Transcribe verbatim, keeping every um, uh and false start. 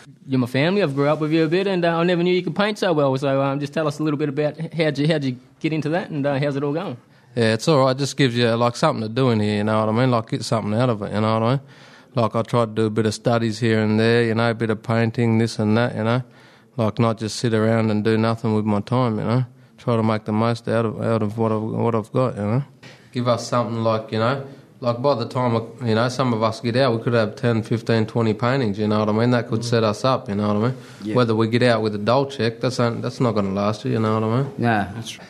You're my family. I've grew up with you a bit, and uh, I never knew you could paint so well. So um, just tell us a little bit about how'd you how'd you get into that, and uh, how's it all going? Yeah, it's all right. It just gives you like something to do in here. You know what I mean? Like get something out of it. You know what I mean? Like I try to do a bit of studies here and there. You know, a bit of painting, this and that. You know, like not just sit around and do nothing with my time. You know, try to make the most out of out of what I've, what I've got. You know, give us something like you know. Like by the time, you know, some of us get out, we could have ten, fifteen, twenty paintings, you know what I mean? That could set us up, you know what I mean? Yeah. Whether we get out with a dull check, that's, that's not going to last you, you know what I mean? Yeah, that's right.